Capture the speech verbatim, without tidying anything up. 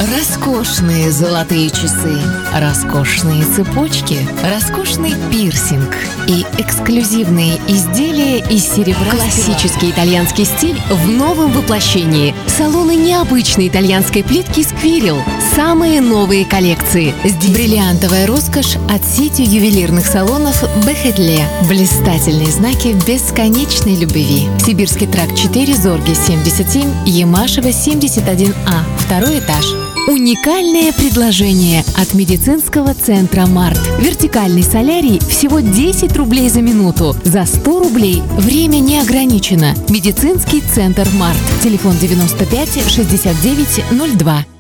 Роскошные золотые часы, роскошные цепочки, роскошный пирсинг и эксклюзивные изделия из серебра. Классический итальянский стиль в новом воплощении. Салоны необычной итальянской плитки Squirrel. Самые новые коллекции. Здесь бриллиантовая роскошь от сети ювелирных салонов Бехетле. Блистательные знаки бесконечной любви. Сибирский тракт четыре, Зорге семьдесят семь, Ямашева семьдесят один А. Второй этаж. Уникальное предложение от медицинского центра «Март». Вертикальный солярий всего десять рублей за минуту. За сто рублей время не ограничено. Медицинский центр «Март». Телефон девяносто пять шестьдесят девять ноль два.